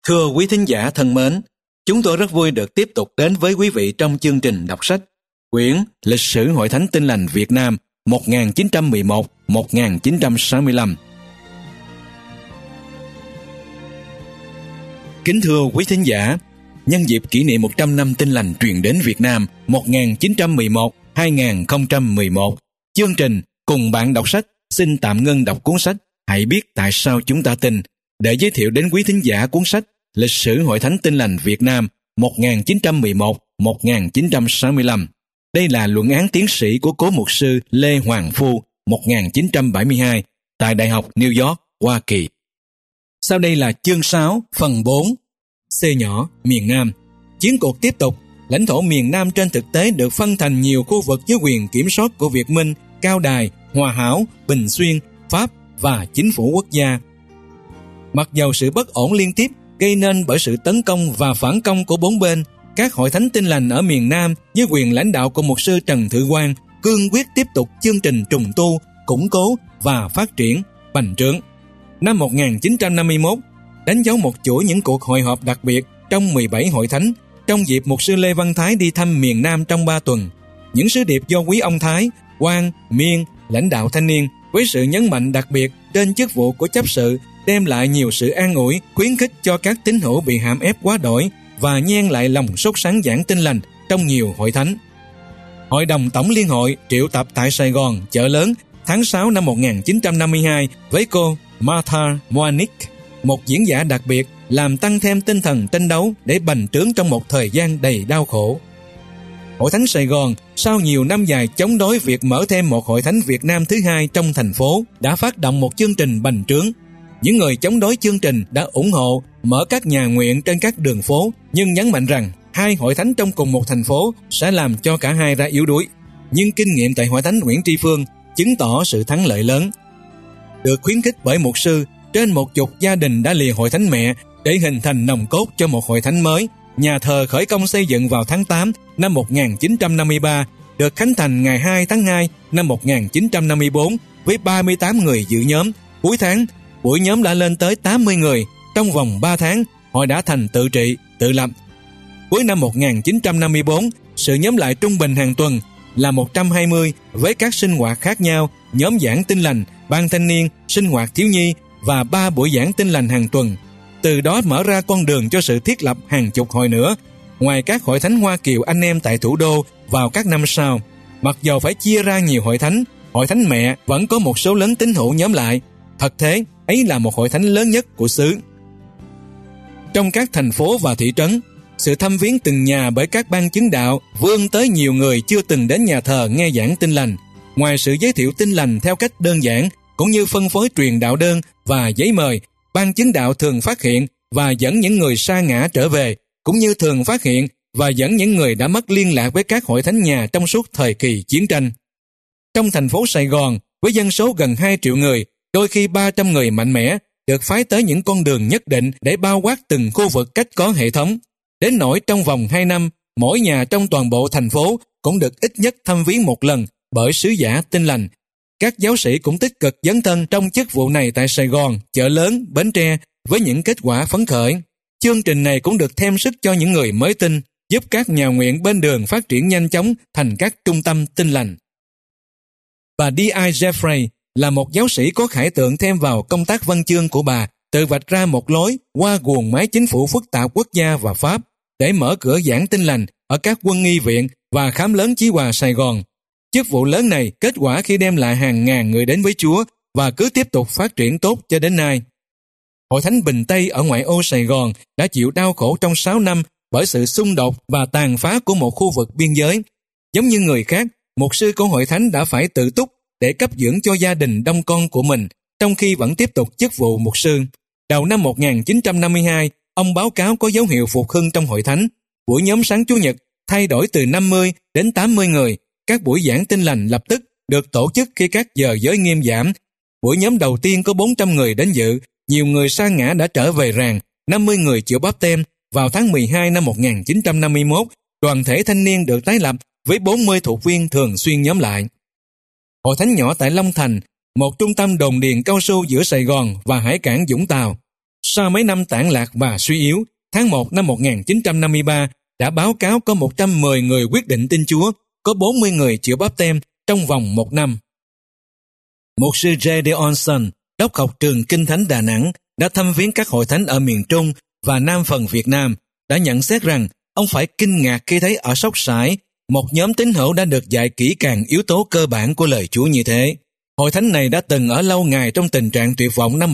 Thưa quý thính giả thân mến, chúng tôi rất vui được tiếp tục đến với quý vị trong chương trình đọc sách quyển Lịch sử Hội Thánh Tin Lành Việt Nam 1911-1965. Kính thưa quý thính giả, nhân dịp kỷ niệm 100 năm Tin Lành truyền đến Việt Nam 1911-2011, chương trình Cùng bạn đọc sách xin tạm ngưng đọc cuốn sách Hãy biết tại sao chúng ta tin để giới thiệu đến quý thính giả cuốn sách Lịch sử Hội Thánh Tin Lành Việt Nam 1911-1965. Đây là luận án tiến sĩ của cố mục sư Lê Hoàng Phu 1972 tại Đại học New York, Hoa Kỳ. Sau đây là chương 6, phần 4. C nhỏ, miền Nam. Chiến cuộc tiếp tục. Lãnh thổ miền Nam trên thực tế được phân thành nhiều khu vực dưới quyền kiểm soát của Việt Minh, Cao Đài, Hòa Hảo, Bình Xuyên, Pháp và chính phủ quốc gia. Mặc dầu sự bất ổn liên tiếp gây nên bởi sự tấn công và phản công của bốn bên, các hội thánh tin lành ở miền Nam dưới quyền lãnh đạo của mục sư Trần Thự Quang cương quyết tiếp tục chương trình trùng tu, củng cố và phát triển, bành trướng. Năm 1951, đánh dấu một chuỗi những cuộc hội họp đặc biệt trong 17 hội thánh trong dịp mục sư Lê Văn Thái đi thăm miền Nam trong 3 tuần. Những sứ điệp do quý ông Thái, Quang, Miên, lãnh đạo thanh niên với sự nhấn mạnh đặc biệt trên chức vụ của chấp sự đem lại nhiều sự an ủi, khuyến khích cho các tín hữu bị hãm ép quá đổi và nhen lại lòng sốt sắng giảng tin lành trong nhiều hội thánh. Hội đồng Tổng Liên hội triệu tập tại Sài Gòn, Chợ Lớn tháng 6 năm 1952 với cô Martha Moanick, một diễn giả đặc biệt làm tăng thêm tinh thần tranh đấu để bành trướng trong một thời gian đầy đau khổ. Hội thánh Sài Gòn sau nhiều năm dài chống đối việc mở thêm một hội thánh Việt Nam thứ hai trong thành phố đã phát động một chương trình bành trướng. Những người chống đối chương trình đã ủng hộ mở các nhà nguyện trên các đường phố, nhưng nhấn mạnh rằng hai hội thánh trong cùng một thành phố sẽ làm cho cả hai ra yếu đuối. Nhưng kinh nghiệm tại hội thánh Nguyễn Tri Phương chứng tỏ sự thắng lợi lớn. Được khuyến khích bởi mục sư, trên 10 gia đình đã lìa hội thánh mẹ để hình thành nòng cốt cho một hội thánh mới. Nhà thờ khởi công xây dựng vào tháng 8 năm 1953, được khánh thành ngày 2 tháng 2 năm 1954 với 38 người dự nhóm. Cuối tháng, buổi nhóm đã lên tới 80 người. Trong vòng 3 tháng, hội đã thành tự trị, tự lập. Cuối năm 1954, sự nhóm lại trung bình hàng tuần là 120 với các sinh hoạt khác nhau, nhóm giảng tin lành, ban thanh niên, sinh hoạt thiếu nhi và 3 buổi giảng tin lành hàng tuần. Từ đó mở ra con đường cho sự thiết lập hàng chục hội nữa, ngoài các hội thánh Hoa Kiều anh em tại thủ đô vào các năm sau. Mặc dầu phải chia ra nhiều hội thánh mẹ vẫn có một số lớn tín hữu nhóm lại. Thật thế, ấy là một hội thánh lớn nhất của xứ. Trong các thành phố và thị trấn, sự thăm viếng từng nhà bởi các ban chứng đạo vươn tới nhiều người chưa từng đến nhà thờ nghe giảng tin lành. Ngoài sự giới thiệu tin lành theo cách đơn giản, cũng như phân phối truyền đạo đơn và giấy mời, ban chứng đạo thường phát hiện và dẫn những người sa ngã trở về, cũng như thường phát hiện và dẫn những người đã mất liên lạc với các hội thánh nhà trong suốt thời kỳ chiến tranh. Trong thành phố Sài Gòn, với dân số gần 2 triệu người, đôi khi 300 người mạnh mẽ được phái tới những con đường nhất định để bao quát từng khu vực cách có hệ thống. Đến nỗi trong vòng 2 năm, mỗi nhà trong toàn bộ thành phố cũng được ít nhất thăm viếng một lần bởi sứ giả tin lành. Các giáo sĩ cũng tích cực dấn thân trong chức vụ này tại Sài Gòn, Chợ Lớn, Bến Tre với những kết quả phấn khởi. Chương trình này cũng được thêm sức cho những người mới tin, giúp các nhà nguyện bên đường phát triển nhanh chóng thành các trung tâm tin lành. Bà D.I. Jeffrey là một giáo sĩ có khải tượng thêm vào công tác văn chương của bà, tự vạch ra một lối qua guồng máy chính phủ phức tạp quốc gia và Pháp để mở cửa giảng tin lành ở các quân nghi viện và khám lớn Chí Hòa Sài Gòn. Chức vụ lớn này kết quả khi đem lại hàng ngàn người đến với Chúa và cứ tiếp tục phát triển tốt cho đến nay. Hội thánh Bình Tây ở ngoại ô Sài Gòn đã chịu đau khổ trong 6 năm bởi sự xung đột và tàn phá của một khu vực biên giới. Giống như người khác, mục sư của hội thánh đã phải tự túc để cấp dưỡng cho gia đình đông con của mình, trong khi vẫn tiếp tục chức vụ mục sư. Đầu năm 1952, ông báo cáo có dấu hiệu phục hưng trong hội thánh. Buổi nhóm sáng Chủ nhật thay đổi từ 50 đến 80 người. Các buổi giảng tin lành lập tức được tổ chức khi các giờ giới nghiêm giảm. Buổi nhóm đầu tiên có 400 người đến dự. Nhiều người sa ngã đã trở về ràng, 50 người chịu báp têm. Vào tháng 12 năm 1951, đoàn thể thanh niên được tái lập với 40 thuộc viên thường xuyên nhóm lại. Hội thánh nhỏ tại Long Thành, một trung tâm đồn điền cao su giữa Sài Gòn và hải cảng Vũng Tàu. Sau mấy năm tản lạc và suy yếu, tháng 1 năm 1953 đã báo cáo có 110 người quyết định tin Chúa, có 40 người chịu báp têm trong vòng 1 năm. Mục sư J. D. Olson, đốc học trường Kinh Thánh Đà Nẵng, đã thăm viếng các hội thánh ở miền Trung và Nam phần Việt Nam, đã nhận xét rằng ông phải kinh ngạc khi thấy ở Sóc Sải, một nhóm tín hữu đã được dạy kỹ càng yếu tố cơ bản của lời Chúa như thế. Hội thánh này đã từng ở lâu ngày trong tình trạng tuyệt vọng năm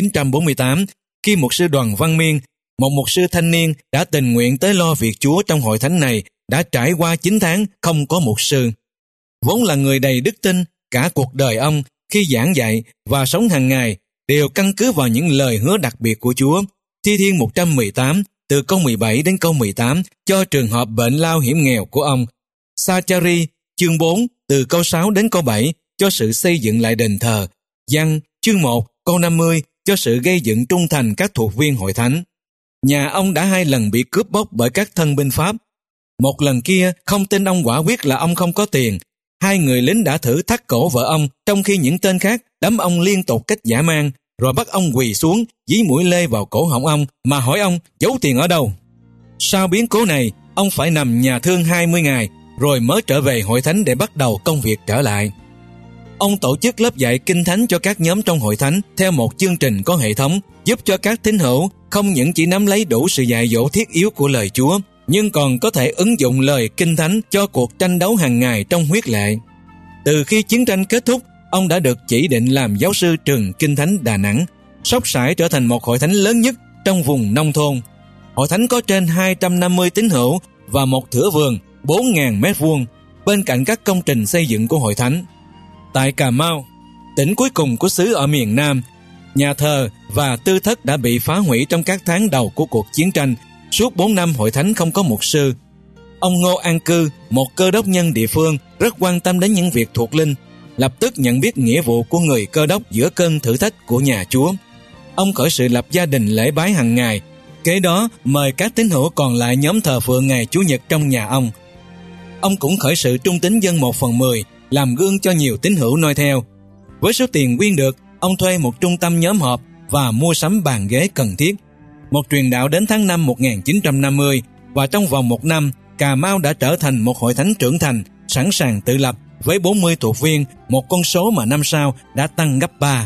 1948, khi mục sư Đoàn Văn Miên, một mục sư thanh niên đã tình nguyện tới lo việc Chúa trong hội thánh này, đã trải qua 9 tháng không có mục sư. Vốn là người đầy đức tin, cả cuộc đời ông khi giảng dạy và sống hàng ngày đều căn cứ vào những lời hứa đặc biệt của Chúa. Thi Thiên 118 từ câu 17 đến câu 18 cho trường hợp bệnh lao hiểm nghèo của ông. Sa-cha-ri chương 4 từ câu 6 đến câu 7 cho sự xây dựng lại đền thờ. Giăng chương 1 câu 50 cho sự gây dựng trung thành các thuộc viên hội thánh. Nhà ông đã 2 lần bị cướp bóc bởi các thân binh Pháp. Một lần kia không tin ông quả quyết là ông không có tiền. 2 người lính đã thử thắt cổ vợ ông, trong khi những tên khác đấm ông liên tục cách dã man, rồi bắt ông quỳ xuống, dí mũi lê vào cổ họng ông mà hỏi ông giấu tiền ở đâu. Sau biến cố này, ông phải nằm nhà thương 20 ngày, rồi mới trở về hội thánh để bắt đầu công việc trở lại. Ông tổ chức lớp dạy kinh thánh cho các nhóm trong hội thánh theo một chương trình có hệ thống, giúp cho các tín hữu không những chỉ nắm lấy đủ sự dạy dỗ thiết yếu của lời Chúa, nhưng còn có thể ứng dụng lời kinh thánh cho cuộc tranh đấu hàng ngày trong huyết lệ. Từ khi chiến tranh kết thúc, ông đã được chỉ định làm giáo sư trường Kinh Thánh Đà Nẵng. Sóc Sải trở thành một hội thánh lớn nhất trong vùng nông thôn. Hội thánh có trên 250 tín hữu và một thửa vườn 4.000 mét vuông, bên cạnh các công trình xây dựng của hội thánh. Tại Cà Mau, tỉnh cuối cùng của xứ ở miền Nam, nhà thờ và tư thất đã bị phá hủy trong các tháng đầu của cuộc chiến tranh. Suốt 4 năm hội thánh không có mục sư. Ông Ngô An Cư, một cơ đốc nhân địa phương rất quan tâm đến những việc thuộc linh, lập tức nhận biết nghĩa vụ của người cơ đốc giữa cơn thử thách của nhà Chúa. Ông khởi sự lập gia đình lễ bái hàng ngày. Kế đó mời các tín hữu còn lại nhóm thờ phượng ngày Chủ nhật trong nhà ông. Ông cũng khởi sự trung tín dân 1/10, làm gương cho nhiều tín hữu noi theo. Với số tiền quyên được, ông thuê một trung tâm nhóm họp và mua sắm bàn ghế cần thiết. Một truyền đạo đến tháng 5 1950, và trong vòng 1 năm, Cà Mau đã trở thành một hội thánh trưởng thành, sẵn sàng tự lập với 40 thuộc viên, một con số mà năm sau đã tăng gấp 3.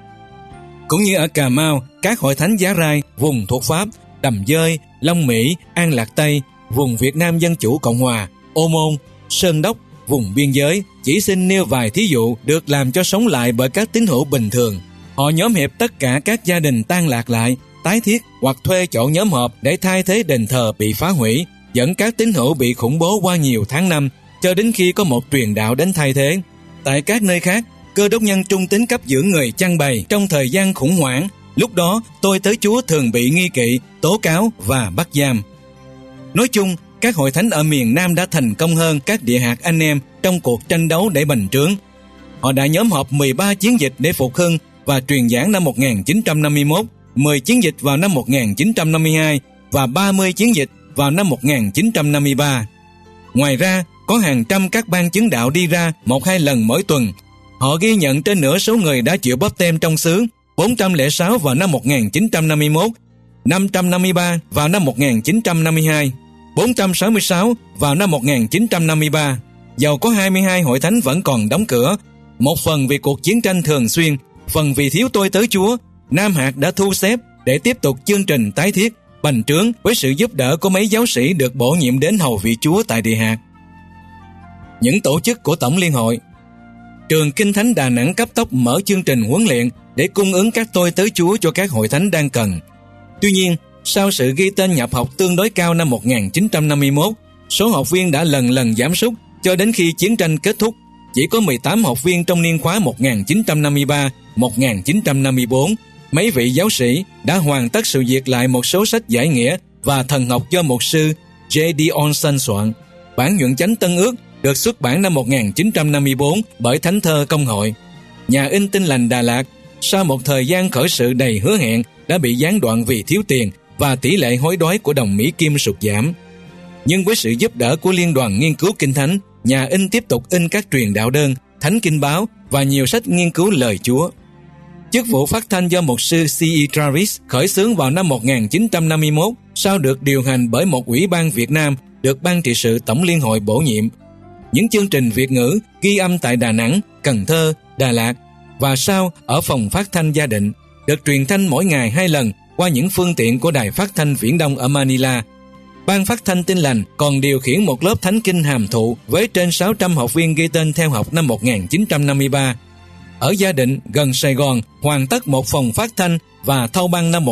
Cũng như ở Cà Mau, các hội thánh Giá Rai, vùng thuộc Pháp, Đầm Dơi, Long Mỹ, An Lạc Tây, vùng Việt Nam Dân Chủ Cộng Hòa, Ô Môn, Sơn Đốc, vùng biên giới, chỉ xin nêu vài thí dụ được làm cho sống lại bởi các tín hữu bình thường. Họ nhóm hiệp tất cả các gia đình tan lạc lại, tái thiết hoặc thuê chỗ nhóm họp để thay thế đền thờ bị phá hủy, dẫn các tín hữu bị khủng bố qua nhiều tháng năm, cho đến khi có một truyền đạo đến thay thế. Tại các nơi khác, cơ đốc nhân trung tín cấp dưỡng người chăn bày trong thời gian khủng hoảng. Lúc đó, tôi tới Chúa thường bị nghi kỵ, tố cáo và bắt giam. Nói chung, các hội thánh ở miền Nam đã thành công hơn các địa hạt anh em trong cuộc tranh đấu để bành trướng. Họ đã nhóm họp 13 chiến dịch để phục hưng và truyền giảng năm 1951, 10 chiến dịch vào năm 1952 và 30 chiến dịch vào năm 1953. Ngoài ra, có hàng trăm các ban chứng đạo đi ra 1-2 lần mỗi tuần. Họ ghi nhận trên nửa số người đã chịu báp têm trong xứ, 406 vào năm 1951, 553 vào năm 1952, 466 vào năm 1953. Dầu có 22 hội thánh vẫn còn đóng cửa, một phần vì cuộc chiến tranh thường xuyên, phần vì thiếu tôi tới Chúa, Nam Hạt đã thu xếp để tiếp tục chương trình tái thiết, bành trướng với sự giúp đỡ của mấy giáo sĩ được bổ nhiệm đến hầu vị Chúa tại địa hạt. Những tổ chức của Tổng Liên hội. Trường Kinh Thánh Đà Nẵng cấp tốc mở chương trình huấn luyện để cung ứng các tôi tới Chúa cho các hội thánh đang cần. Tuy nhiên, sau sự ghi tên nhập học tương đối cao năm 1951, số học viên đã lần lần giảm sút cho đến khi chiến tranh kết thúc. Chỉ có 18 học viên trong niên khóa 1953-1954. Mấy vị giáo sĩ đã hoàn tất sự việc lại một số sách giải nghĩa và thần học do mục sư J. D. Olson soạn. Bản nhuận chánh Tân Ước được xuất bản năm 1954 bởi Thánh Thơ Công hội. Nhà in Tin Lành Đà Lạt, sau một thời gian khởi sự đầy hứa hẹn, đã bị gián đoạn vì thiếu tiền và tỷ lệ hối đoái của đồng Mỹ Kim sụt giảm. Nhưng với sự giúp đỡ của Liên đoàn Nghiên cứu Kinh Thánh, nhà in tiếp tục in các truyền đạo đơn, thánh kinh báo và nhiều sách nghiên cứu lời Chúa. Chức vụ phát thanh do mục sư C.E. Travis khởi xướng vào năm 1951 sau được điều hành bởi một ủy ban Việt Nam được Ban trị sự Tổng Liên hội bổ nhiệm. Những chương trình Việt ngữ ghi âm tại Đà Nẵng, Cần Thơ, Đà Lạt và sau ở phòng phát thanh Gia Định được truyền thanh mỗi ngày 2 lần qua những phương tiện của Đài Phát thanh Viễn Đông ở Manila. Ban phát thanh Tin Lành còn điều khiển một lớp thánh kinh hàm thụ với trên 600 học viên ghi tên theo học năm 1953. Ở Gia Định, gần Sài Gòn, hoàn tất một phòng phát thanh và thâu băng năm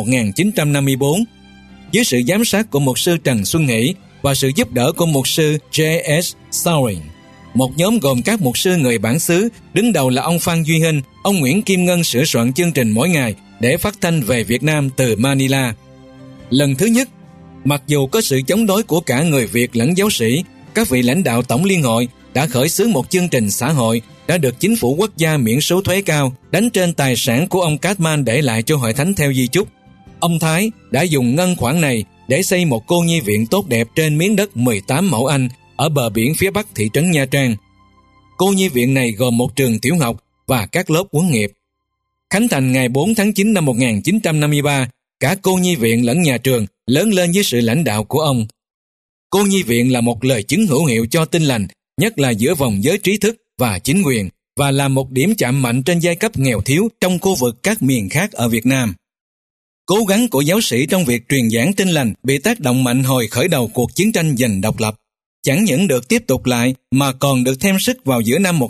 1954. Dưới sự giám sát của mục sư Trần Xuân Hỷ và sự giúp đỡ của mục sư J.S. Sawing, một nhóm gồm các mục sư người bản xứ, đứng đầu là ông Phan Duy Hinh, ông Nguyễn Kim Ngân sửa soạn chương trình mỗi ngày để phát thanh về Việt Nam từ Manila. Lần thứ nhất, mặc dù có sự chống đối của cả người Việt lẫn giáo sĩ, các vị lãnh đạo Tổng Liên hội đã khởi xướng một chương trình xã hội đã được chính phủ quốc gia miễn số thuế cao, đánh trên tài sản của ông Cartman để lại cho hội thánh theo di chúc. Ông Thái đã dùng ngân khoản này để xây một cô nhi viện tốt đẹp trên miếng đất 18 mẫu Anh ở bờ biển phía bắc thị trấn Nha Trang. Cô nhi viện này gồm một trường tiểu học và các lớp huấn nghiệp. Khánh thành ngày 4 tháng 9 năm 1953, cả cô nhi viện lẫn nhà trường lớn lên dưới sự lãnh đạo của ông. Cô nhi viện là một lời chứng hữu hiệu cho Tin Lành, nhất là giữa vòng giới trí thức và chính quyền, và là một điểm chạm mạnh trên giai cấp nghèo thiếu trong khu vực các miền khác ở Việt Nam. Cố gắng của giáo sĩ trong việc truyền giảng Tin Lành bị tác động mạnh hồi khởi đầu cuộc chiến tranh giành độc lập. Chẳng những được tiếp tục lại mà còn được thêm sức vào giữa năm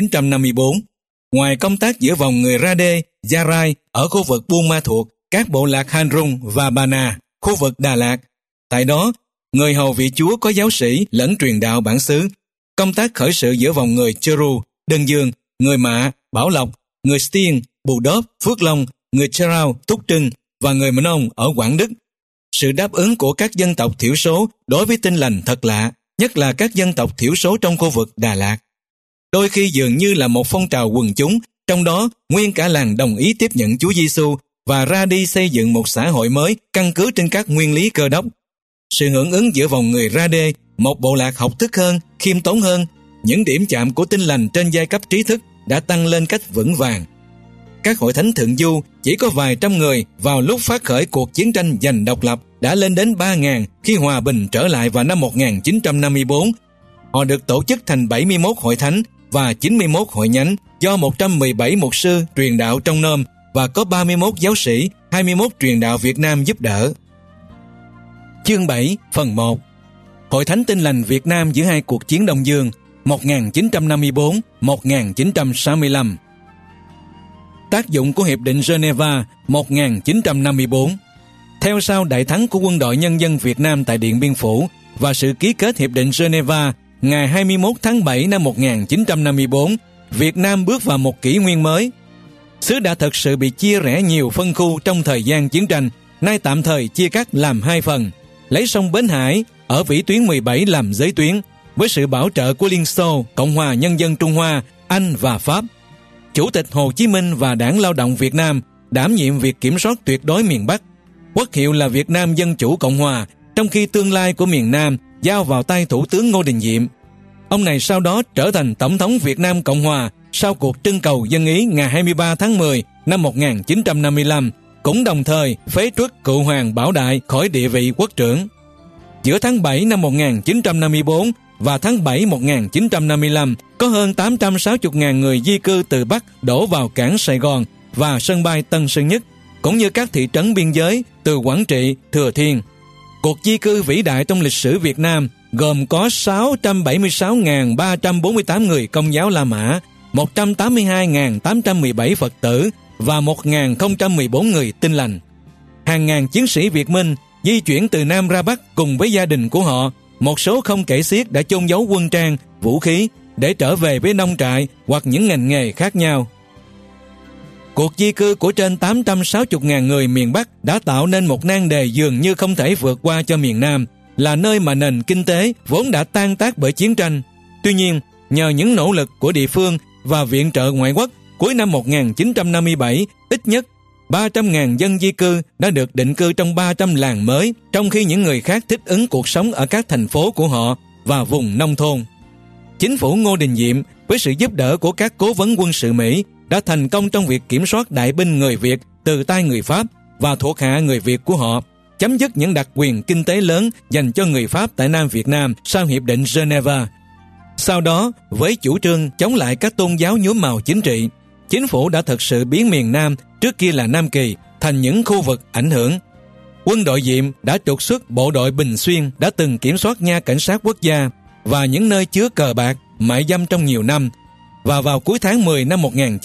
1954. Ngoài công tác giữa vòng người Rade, Gia Rai ở khu vực Buôn Ma Thuột, các bộ lạc Han Rung và Ba Na, khu vực Đà Lạt. Tại đó, người hầu vị Chúa có giáo sĩ lẫn truyền đạo bản xứ. Công tác khởi sự giữa vòng người Chơ-ru, Đơn Dương, người Mạ, Bảo Lộc, người Stiên, Bù Đốp, Phước Long, người Chơ-rao, Túc Trưng và người Mân Ông ở Quảng Đức. Sự đáp ứng của các dân tộc thiểu số đối với Tin Lành thật lạ, nhất là các dân tộc thiểu số trong khu vực Đà Lạt. Đôi khi dường như là một phong trào quần chúng, trong đó nguyên cả làng đồng ý tiếp nhận Chúa Giêsu và ra đi xây dựng một xã hội mới căn cứ trên các nguyên lý Cơ Đốc. Sự hưởng ứng giữa vòng người Rade, một bộ lạc học thức hơn, khiêm tốn hơn, những điểm chạm của Tin Lành trên giai cấp trí thức đã tăng lên cách vững vàng. Các hội thánh thượng du chỉ có vài trăm người vào lúc phát khởi cuộc chiến tranh giành độc lập đã lên đến 3.000 khi hòa bình trở lại vào năm 1954. Họ được tổ chức thành 71 hội thánh và 91 hội nhánh do 117 mục sư truyền đạo trong nôm và có 31 giáo sĩ, 21 truyền đạo Việt Nam giúp đỡ. Chương 7, phần 1. Hội thánh Tin Lành Việt Nam giữa hai cuộc chiến Đông Dương 1954-1965. Tác dụng của Hiệp định Geneva 1954. Theo sau đại thắng của Quân đội Nhân dân Việt Nam tại Điện Biên Phủ và sự ký kết Hiệp định Geneva ngày 21 tháng 7 năm 1954, Việt Nam bước vào một kỷ nguyên mới. Xứ đã thật sự bị chia rẽ nhiều phân khu trong thời gian chiến tranh, nay tạm thời chia cắt làm hai phần, lấy sông Bến Hải ở vĩ tuyến 17 làm giới tuyến, với sự bảo trợ của Liên Xô, Cộng hòa Nhân dân Trung Hoa, Anh và Pháp. Chủ tịch Hồ Chí Minh và Đảng Lao động Việt Nam đảm nhiệm việc kiểm soát tuyệt đối miền Bắc. Quốc hiệu là Việt Nam Dân Chủ Cộng Hòa, trong khi tương lai của miền Nam giao vào tay Thủ tướng Ngô Đình Diệm. Ông này sau đó trở thành Tổng thống Việt Nam Cộng Hòa sau cuộc trưng cầu dân ý ngày 23 tháng 10 năm 1955, cũng đồng thời phế truất cựu hoàng Bảo Đại khỏi địa vị quốc trưởng. Giữa tháng 7 năm 1954 và tháng 7 1955, có hơn 860.000 người di cư từ Bắc đổ vào cảng Sài Gòn và sân bay Tân Sơn Nhất, cũng như các thị trấn biên giới từ Quảng Trị, Thừa Thiên. Cuộc di cư vĩ đại trong lịch sử Việt Nam gồm có 676.348 người Công giáo La Mã, 182.817 Phật tử và 1.014 người Tin Lành. Hàng ngàn chiến sĩ Việt Minh di chuyển từ Nam ra Bắc cùng với gia đình của họ, một số không kể xiết đã chôn giấu quân trang, vũ khí để trở về với nông trại hoặc những ngành nghề khác nhau. Cuộc di cư của trên 860.000 người miền Bắc đã tạo nên một nan đề dường như không thể vượt qua cho miền Nam, là nơi mà nền kinh tế vốn đã tan tác bởi chiến tranh. Tuy nhiên, nhờ những nỗ lực của địa phương và viện trợ ngoại quốc, cuối năm 1957, ít nhất 300.000 dân di cư đã được định cư trong 300 làng mới, trong khi những người khác thích ứng cuộc sống ở các thành phố của họ và vùng nông thôn. Chính phủ Ngô Đình Diệm với sự giúp đỡ của các cố vấn quân sự Mỹ đã thành công trong việc kiểm soát đại binh người Việt từ tay người Pháp và thuộc hạ người Việt của họ, chấm dứt những đặc quyền kinh tế lớn dành cho người Pháp tại Nam Việt Nam sau Hiệp định Geneva. Sau đó, với chủ trương chống lại các tôn giáo nhuốm màu chính trị, chính phủ đã thực sự biến miền Nam, trước kia là Nam Kỳ, thành những khu vực ảnh hưởng. Quân đội Diệm đã trục xuất bộ đội Bình Xuyên đã từng kiểm soát nha cảnh sát quốc gia và những nơi chứa cờ bạc, mại dâm trong nhiều năm, và vào cuối tháng 10 năm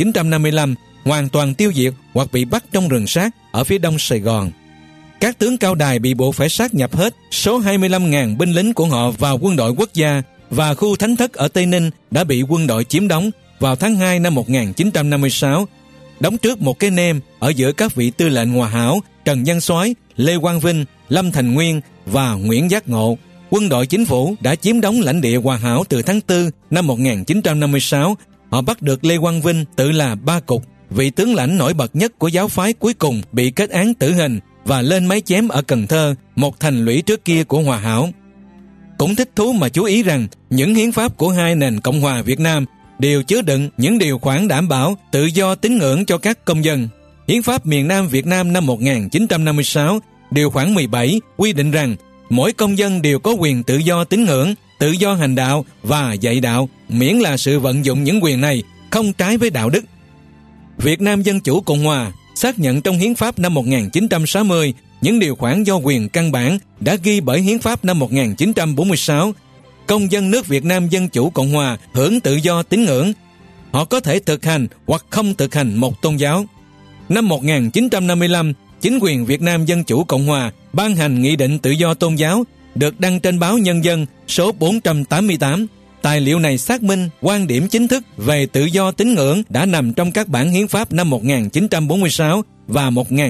1955 hoàn toàn tiêu diệt hoặc bị bắt trong rừng sát ở phía đông Sài Gòn. Các tướng cao đài bị buộc phải sát nhập hết số 25.000 binh lính của họ vào quân đội quốc gia, và khu thánh thất ở Tây Ninh đã bị quân đội chiếm đóng vào tháng 2 năm 1956, đóng trước một cái nêm ở giữa các vị tư lệnh Hòa Hảo, Trần Văn Soái, Lê Quang Vinh, Lâm Thành Nguyên và Nguyễn Giác Ngộ. Quân đội chính phủ đã chiếm đóng lãnh địa Hòa Hảo từ tháng 4 năm 1956. Họ bắt được Lê Quang Vinh, tự là Ba Cục, vị tướng lãnh nổi bật nhất của giáo phái cuối cùng bị kết án tử hình và lên máy chém ở Cần Thơ, một thành lũy trước kia của Hòa Hảo. Cũng thích thú mà chú ý rằng những hiến pháp của hai nền Cộng hòa Việt Nam đều chứa đựng những điều khoản đảm bảo tự do tín ngưỡng cho các công dân. Hiến pháp miền Nam Việt Nam năm 1956, điều khoản 17 quy định rằng mỗi công dân đều có quyền tự do tín ngưỡng, tự do hành đạo và dạy đạo, miễn là sự vận dụng những quyền này không trái với đạo đức. Việt Nam Dân Chủ Cộng Hòa xác nhận trong hiến pháp năm 1960 những điều khoản do quyền căn bản đã ghi bởi hiến pháp năm 1946. Công dân nước Việt Nam Dân Chủ Cộng Hòa hưởng tự do tín ngưỡng. Họ có thể thực hành hoặc không thực hành một tôn giáo. Năm 1955, chính quyền Việt Nam Dân Chủ Cộng Hòa ban hành Nghị định Tự do Tôn giáo, được đăng trên báo Nhân dân số 488. Tài liệu này xác minh quan điểm chính thức về tự do tín ngưỡng đã nằm trong các bản hiến pháp năm 1946 và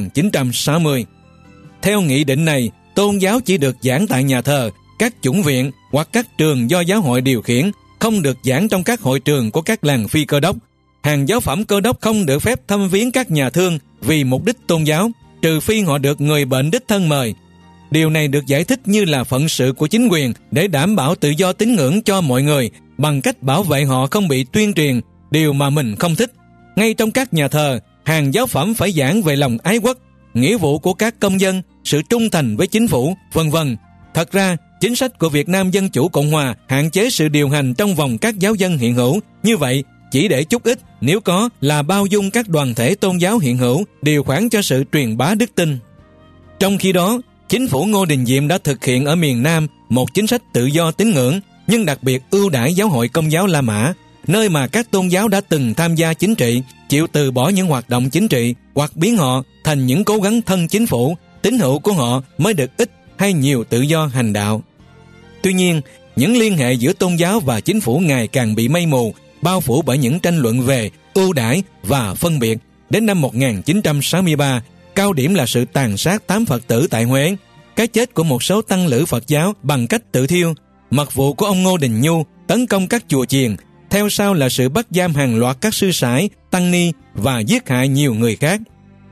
1960. Theo nghị định này, tôn giáo chỉ được giảng tại nhà thờ, các chủng viện hoặc các trường do giáo hội điều khiển, không được giảng trong các hội trường của các làng phi cơ đốc. Hàng giáo phẩm cơ đốc không được phép thăm viếng các nhà thương vì mục đích tôn giáo, trừ phi họ được người bệnh đích thân mời. Điều này được giải thích như là phận sự của chính quyền để đảm bảo tự do tín ngưỡng cho mọi người bằng cách bảo vệ họ không bị tuyên truyền điều mà mình không thích. Ngay trong các nhà thờ, hàng giáo phẩm phải giảng về lòng ái quốc, nghĩa vụ của các công dân, sự trung thành với chính phủ, vân vân. Thật ra, chính sách của Việt Nam Dân Chủ Cộng Hòa hạn chế sự điều hành trong vòng các giáo dân hiện hữu. Như vậy, chỉ để chút ít, nếu có, là bao dung các đoàn thể tôn giáo hiện hữu, điều khoản cho sự truyền bá đức tin. Trong khi đó, chính phủ Ngô Đình Diệm đã thực hiện ở miền Nam một chính sách tự do tín ngưỡng, nhưng đặc biệt ưu đãi giáo hội Công giáo La Mã, nơi mà các tôn giáo đã từng tham gia chính trị, chịu từ bỏ những hoạt động chính trị hoặc biến họ thành những cố gắng thân chính phủ, tín hữu của họ mới được ít hay nhiều tự do hành đạo. Tuy nhiên, những liên hệ giữa tôn giáo và chính phủ ngày càng bị mây mù, bao phủ bởi những tranh luận về ưu đãi và phân biệt. Đến năm 1963, cao điểm là sự tàn sát 8 Phật tử tại Huế, cái chết của một số tăng lữ Phật giáo bằng cách tự thiêu, mật vụ của ông Ngô Đình Nhu tấn công các chùa chiền, theo sau là sự bắt giam hàng loạt các sư sãi, tăng ni và giết hại nhiều người khác.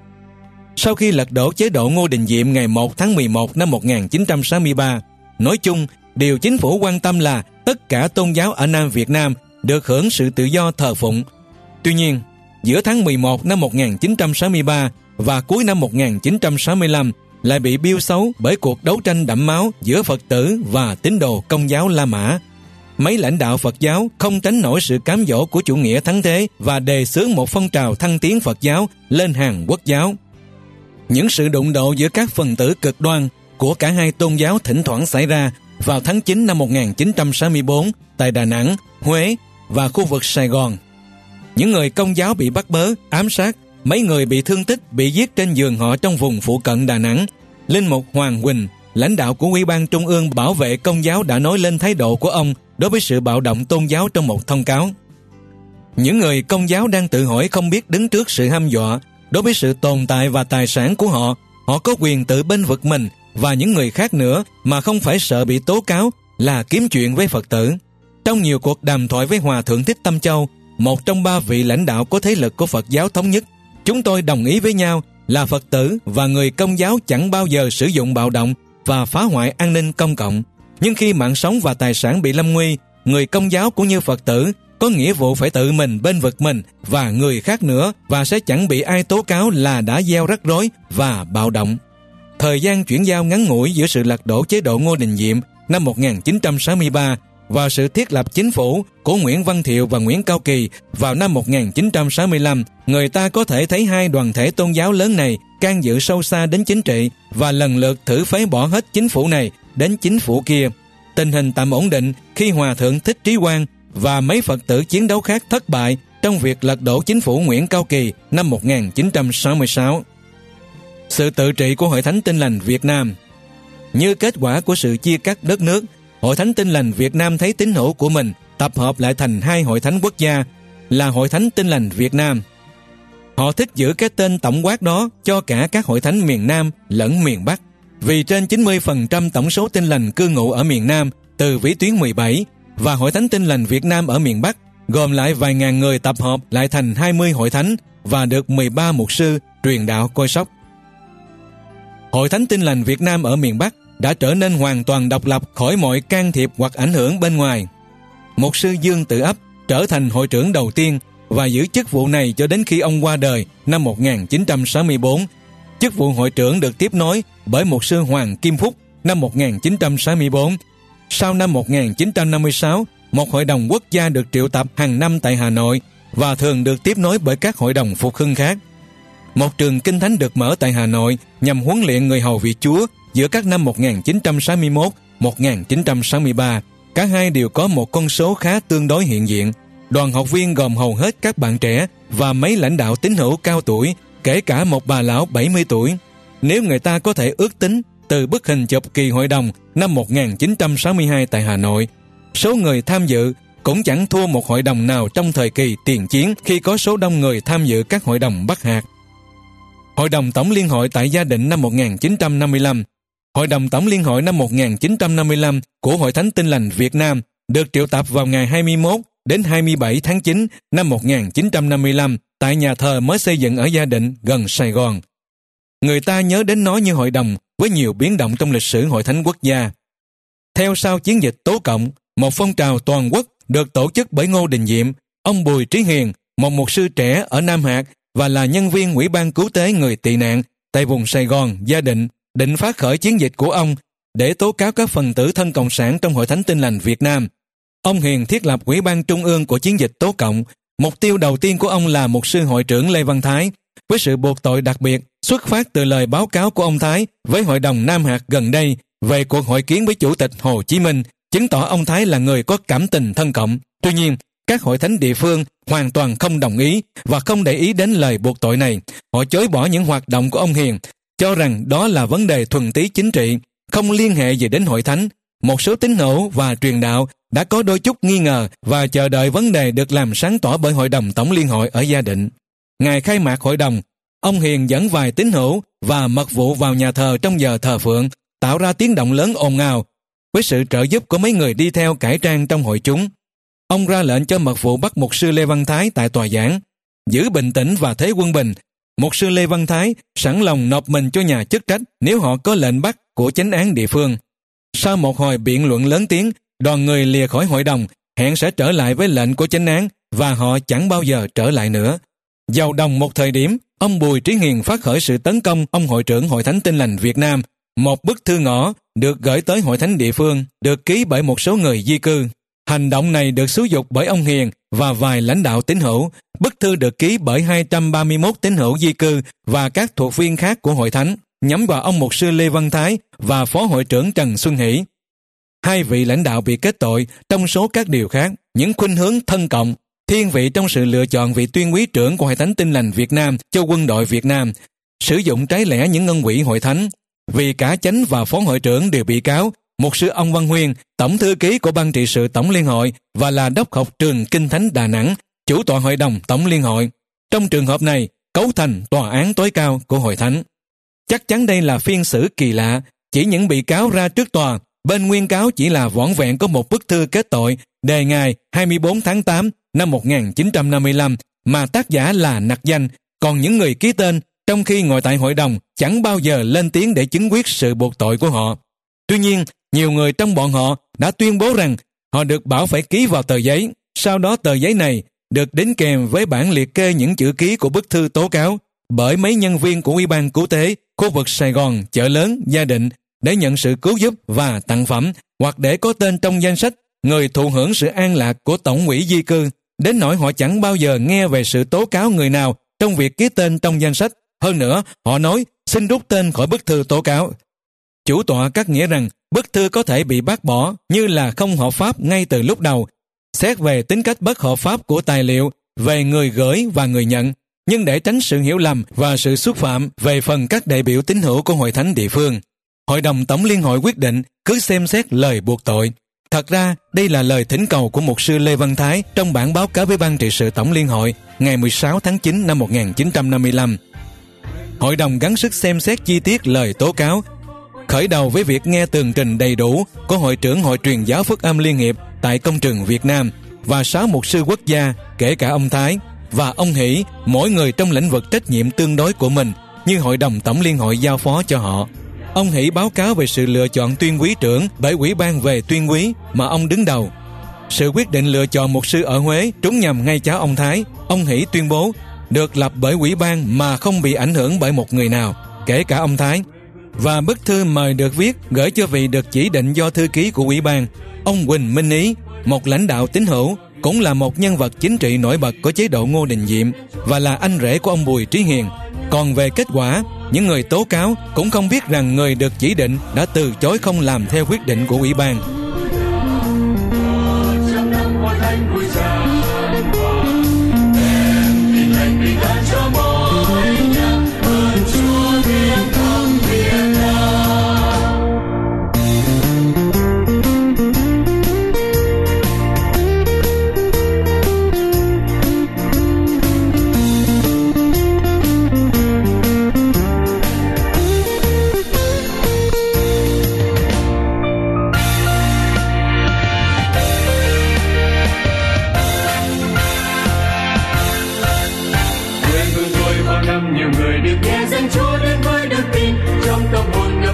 Sau khi lật đổ chế độ Ngô Đình Diệm ngày 1 tháng 11 năm 1963, nói chung, điều chính phủ quan tâm là tất cả tôn giáo ở Nam Việt Nam được hưởng sự tự do thờ phụng. Tuy nhiên, giữa tháng 11 năm 1963 và cuối năm 1965 lại bị biêu xấu bởi cuộc đấu tranh đẫm máu giữa Phật tử và tín đồ Công giáo La Mã. Mấy lãnh đạo Phật giáo không tránh nổi sự cám dỗ của chủ nghĩa thắng thế và đề xướng một phong trào thăng tiến Phật giáo lên hàng quốc giáo. Những sự đụng độ giữa các phần tử cực đoan của cả hai tôn giáo thỉnh thoảng xảy ra vào tháng 9 năm 1964 tại Đà Nẵng, Huế và khu vực Sài Gòn. Những người Công giáo bị bắt bớ, ám sát, mấy người bị thương tích, bị giết trên giường họ trong vùng phụ cận Đà Nẵng. Linh mục Hoàng Quỳnh, lãnh đạo của Ủy ban Trung ương Bảo vệ Công giáo đã nói lên thái độ của ông đối với sự bạo động tôn giáo trong một thông cáo. Những người Công giáo đang tự hỏi không biết đứng trước sự hăm dọa đối với sự tồn tại và tài sản của họ. Họ có quyền tự bênh vực mình và những người khác nữa mà không phải sợ bị tố cáo là kiếm chuyện với Phật tử. Trong nhiều cuộc đàm thoại với Hòa Thượng Thích Tâm Châu, một trong 3 vị lãnh đạo có thế lực của Phật giáo thống nhất, chúng tôi đồng ý với nhau là Phật tử và người Công giáo chẳng bao giờ sử dụng bạo động và phá hoại an ninh công cộng. Nhưng khi mạng sống và tài sản bị lâm nguy, người Công giáo cũng như Phật tử có nghĩa vụ phải tự mình bênh vực mình và người khác nữa, và sẽ chẳng bị ai tố cáo là đã gieo rắc rối và bạo động. Thời gian chuyển giao ngắn ngủi giữa sự lật đổ chế độ Ngô Đình Diệm năm 1963 và sự thiết lập chính phủ của Nguyễn Văn Thiệu và Nguyễn Cao Kỳ vào năm 1965, người ta có thể thấy hai đoàn thể tôn giáo lớn này can dự sâu xa đến chính trị và lần lượt thử phế bỏ hết chính phủ này đến chính phủ kia. Tình hình tạm ổn định khi Hòa Thượng Thích Trí Quang và mấy Phật tử chiến đấu khác thất bại trong việc lật đổ chính phủ Nguyễn Cao Kỳ năm 1966. Sự tự trị của Hội Thánh Tin Lành Việt Nam. Như kết quả của sự chia cắt đất nước, Hội Thánh Tin Lành Việt Nam thấy tín hữu của mình tập hợp lại thành hai hội thánh quốc gia là Hội Thánh Tin Lành Việt Nam. Họ thích giữ cái tên tổng quát đó cho cả các hội thánh miền Nam lẫn miền Bắc, vì trên 90% tổng số Tin Lành cư ngụ ở miền Nam từ vĩ tuyến 17, và Hội Thánh Tin Lành Việt Nam ở miền Bắc gồm lại vài ngàn người tập hợp lại thành 20 hội thánh và được 13 mục sư truyền đạo coi sóc. Hội Thánh Tin Lành Việt Nam ở miền Bắc đã trở nên hoàn toàn độc lập khỏi mọi can thiệp hoặc ảnh hưởng bên ngoài. Mục sư Dương Tự Ấp trở thành hội trưởng đầu tiên và giữ chức vụ này cho đến khi ông qua đời năm 1964. Chức vụ hội trưởng được tiếp nối bởi mục sư Hoàng Kim Phúc năm 1964. Sau năm 1956, một hội đồng quốc gia được triệu tập hàng năm tại Hà Nội và thường được tiếp nối bởi các hội đồng phục hưng khác. Một trường kinh thánh được mở tại Hà Nội nhằm huấn luyện người hầu vị Chúa giữa các năm 1961-1963. Cả hai đều có một con số khá tương đối hiện diện. Đoàn học viên gồm hầu hết các bạn trẻ và mấy lãnh đạo tín hữu cao tuổi, kể cả một bà lão 70 tuổi. Nếu người ta có thể ước tính từ bức hình chụp kỳ hội đồng năm 1962 tại Hà Nội, số người tham dự cũng chẳng thua một hội đồng nào trong thời kỳ tiền chiến khi có số đông người tham dự các hội đồng Bắc Hạt. Hội đồng Tổng Liên hội tại Gia Định năm 1955. Hội đồng Tổng Liên hội năm 1955 của Hội Thánh Tin Lành Việt Nam được triệu tập vào ngày 21 đến 27 tháng 9 năm 1955 tại nhà thờ mới xây dựng ở Gia Định gần Sài Gòn. Người ta nhớ đến nó như hội đồng với nhiều biến động trong lịch sử Hội Thánh quốc gia. Theo sau chiến dịch Tố Cộng, một phong trào toàn quốc được tổ chức bởi Ngô Đình Diệm, ông Bùi Trí Hiền, một mục sư trẻ ở Nam Hạt và là nhân viên Ủy ban cứu tế người tị nạn tại vùng Sài Gòn, Gia Định, định phát khởi chiến dịch của ông để tố cáo các phần tử thân Cộng sản trong Hội Thánh Tin Lành Việt Nam. Ông Hiền thiết lập Ủy ban Trung ương của chiến dịch Tố Cộng. Mục tiêu đầu tiên của ông là mục sư hội trưởng Lê Văn Thái, với sự buộc tội đặc biệt xuất phát từ lời báo cáo của ông Thái với Hội đồng Nam Hạt gần đây về cuộc hội kiến với Chủ tịch Hồ Chí Minh, chứng tỏ ông Thái là người có cảm tình thân Cộng. Tuy nhiên, các hội thánh địa phương hoàn toàn không đồng ý và không để ý đến lời buộc tội này. Họ chối bỏ những hoạt động của ông Hiền, cho rằng đó là vấn đề thuần túy chính trị, không liên hệ gì đến hội thánh. Một số tín hữu và truyền đạo đã có đôi chút nghi ngờ và chờ đợi vấn đề được làm sáng tỏ bởi Hội đồng Tổng Liên hội ở Gia Định. Ngày khai mạc hội đồng, ông Hiền dẫn vài tín hữu và mật vụ vào nhà thờ trong giờ thờ phượng, tạo ra tiếng động lớn ồn ào. Với sự trợ giúp của mấy người đi theo cải trang trong hội chúng, ông ra lệnh cho mật vụ bắt mục sư Lê Văn Thái tại tòa giảng. Giữ bình tĩnh và thế quân bình, mục sư Lê Văn Thái sẵn lòng nộp mình cho nhà chức trách nếu họ có lệnh bắt của chánh án địa phương. Sau một hồi biện luận lớn tiếng, đoàn người lìa khỏi hội đồng, hẹn sẽ trở lại với lệnh của chánh án và họ chẳng bao giờ trở lại nữa. Vào đồng một thời điểm, ông Bùi Trí Hiền phát khởi sự tấn công ông hội trưởng Hội Thánh Tin Lành Việt Nam. Một bức thư ngỏ được gửi tới hội thánh địa phương, được ký bởi một số người di cư. Hành động này được xúi giục bởi ông Hiền và vài lãnh đạo tín hữu. Bức thư được ký bởi 231 tín hữu di cư và các thuộc viên khác của hội thánh, nhắm vào ông mục sư Lê Văn Thái và phó hội trưởng Trần Xuân Hỷ. Hai vị lãnh đạo bị kết tội trong số các điều khác, những khuynh hướng thân Cộng, thiên vị trong sự lựa chọn vị tuyên úy trưởng của Hội Thánh Tin Lành Việt Nam cho quân đội Việt Nam, sử dụng trái lẽ những ngân quỹ hội thánh. Vì cả chánh và phó hội trưởng đều bị cáo, mục sư ông Văn Huyên, tổng thư ký của Ban trị sự Tổng Liên hội và là đốc học trường Kinh Thánh Đà Nẵng, chủ tọa hội đồng Tổng Liên hội. Trong trường hợp này, cấu thành tòa án tối cao của hội thánh. Chắc chắn đây là phiên xử kỳ lạ, chỉ những bị cáo ra trước tòa, bên nguyên cáo chỉ là vỏn vẹn có một bức thư kết tội đề ngày 24 tháng 8 năm 1955 mà tác giả là nặc danh, còn những người ký tên trong khi ngồi tại hội đồng chẳng bao giờ lên tiếng để chứng quyết sự buộc tội của họ. Tuy nhiên, nhiều người trong bọn họ đã tuyên bố rằng họ được bảo phải ký vào tờ giấy. Sau đó tờ giấy này được đính kèm với bản liệt kê những chữ ký của bức thư tố cáo bởi mấy nhân viên của Ủy ban Cứu tế khu vực Sài Gòn, Chợ Lớn, Gia Định để nhận sự cứu giúp và tặng phẩm, hoặc để có tên trong danh sách người thụ hưởng sự an lạc của Tổng ủy di cư, đến nỗi họ chẳng bao giờ nghe về sự tố cáo người nào trong việc ký tên trong danh sách. Hơn nữa, họ nói xin rút tên khỏi bức thư tố cáo. Chủ tọa cắt nghĩa rằng bức thư có thể bị bác bỏ như là không hợp pháp ngay từ lúc đầu, xét về tính cách bất hợp pháp của tài liệu về người gửi và người nhận, nhưng để tránh sự hiểu lầm và sự xúc phạm về phần các đại biểu tín hữu của hội thánh địa phương, Hội đồng Tổng Liên hội quyết định cứ xem xét lời buộc tội. Thật ra, đây là lời thỉnh cầu của mục sư Lê Văn Thái trong bản báo cáo với Ban trị sự Tổng Liên hội ngày 16 tháng 9 năm 1955. Hội đồng gắng sức xem xét chi tiết lời tố cáo, khởi đầu với việc nghe tường trình đầy đủ của Hội trưởng Hội truyền giáo Phúc âm Liên hiệp tại Công trường Việt Nam và 6 mục sư quốc gia, kể cả ông Thái và ông Hỷ, mỗi người trong lĩnh vực trách nhiệm tương đối của mình như Hội đồng Tổng Liên hội giao phó cho họ. Ông Hỷ báo cáo về sự lựa chọn tuyên úy trưởng bởi Ủy ban về tuyên úy mà ông đứng đầu. Sự quyết định lựa chọn mục sư ở Huế trúng nhầm ngay cháu ông Thái. Ông Hỷ tuyên bố được lập bởi Ủy ban mà không bị ảnh hưởng bởi một người nào, kể cả ông Thái. Và bức thư mời được viết gửi cho vị được chỉ định do thư ký của Ủy ban, ông Huỳnh Minh Ý, một lãnh đạo tín hữu, cũng là một nhân vật chính trị nổi bật của chế độ Ngô Đình Diệm và là anh rể của ông Bùi Trí Hiền. Còn về kết quả, những người tố cáo cũng không biết rằng người được chỉ định đã từ chối không làm theo quyết định của Ủy ban.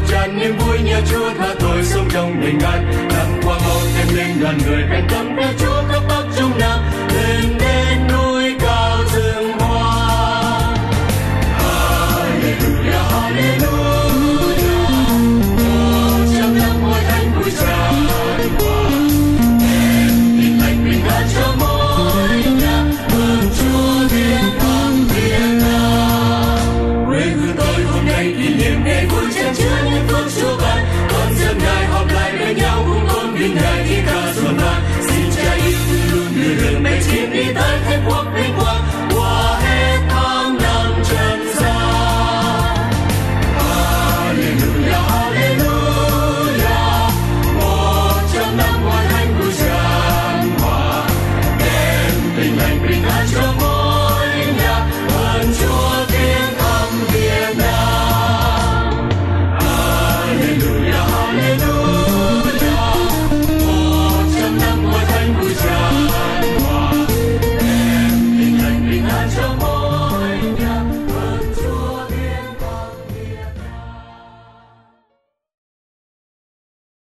Chúa tha tội sống trong bình an, nắng qua mau thêm lên đoàn người canh cắm theo Chúa.